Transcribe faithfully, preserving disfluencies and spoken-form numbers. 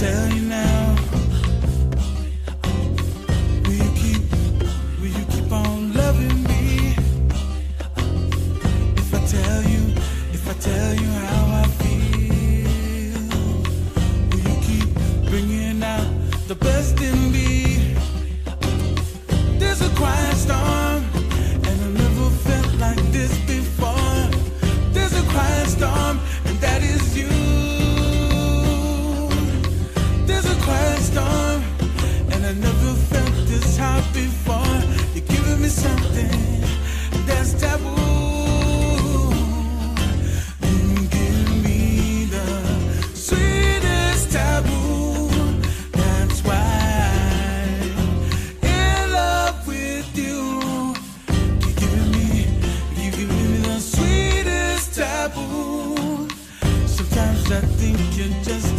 tell you now, will you keep, will you keep on loving me? If I tell you, if I tell you how I feel, will you keep bringing out the best in me? There's a quiet storm, and I never felt like this before. There's a quiet storm, and that is you. There's a quiet storm, and I never felt this hot before. You're giving me something that's taboo. You give me the sweetest taboo. That's why I'm in love with you. You're giving me, you're giving me the sweetest taboo. Sometimes I think you're just